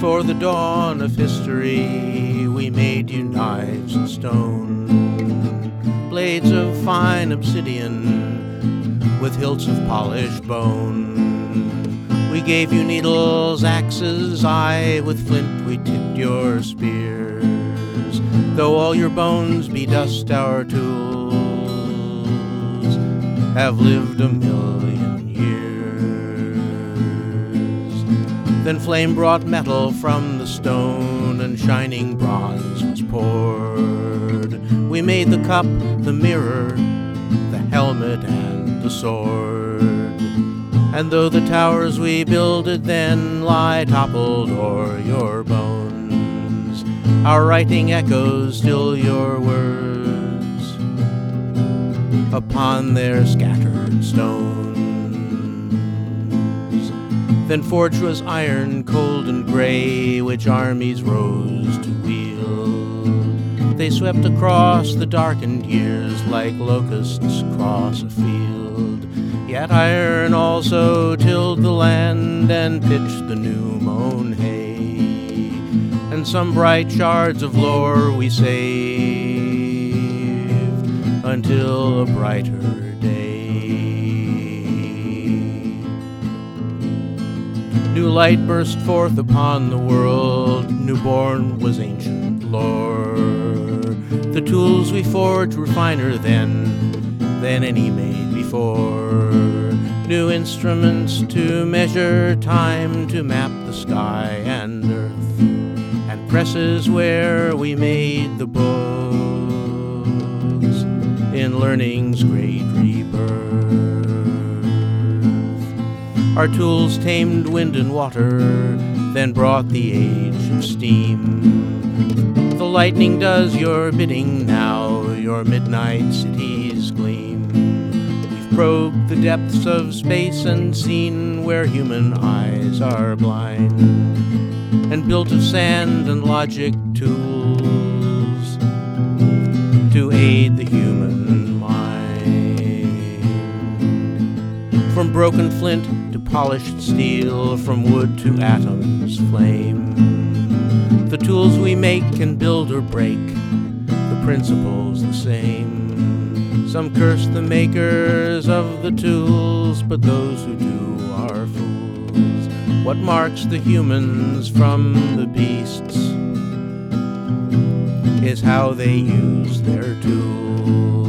before the dawn of history, we made you knives and stone, blades of fine obsidian with hilts of polished bone. We gave you needles, axes, aye, with flint we tipped your spears. Though all your bones be dust, our tools have lived 1,000,000 years. Then flame brought metal from the stone, and shining bronze was poured. We made the cup, the mirror, the helmet, and the sword. And though the towers we builded then lie toppled o'er your bones, our writing echoes still your words upon their scattered stones. Then forged was iron, cold and gray, which armies rose to wield. They swept across the darkened years like locusts cross a field. Yet iron also tilled the land and pitched the new-mown hay. And some bright shards of lore we saved until a brighter day. New light burst forth upon the world, newborn was ancient lore. The tools we forged were finer than any made before. New instruments to measure time, to map the sky and earth, and presses where we made the books in learning's great rebirth. Our tools tamed wind and water, then brought the age of steam. The lightning does your bidding now, your midnight cities gleam. Probed the depths of space and seen where human eyes are blind, and built of sand and logic tools to aid the human mind. From broken flint to polished steel, from wood to atoms flame, the tools we make can build or break, the principle's the same. Some curse the makers of the tools, but those who do are fools. What marks the humans from the beasts is how they use their tools.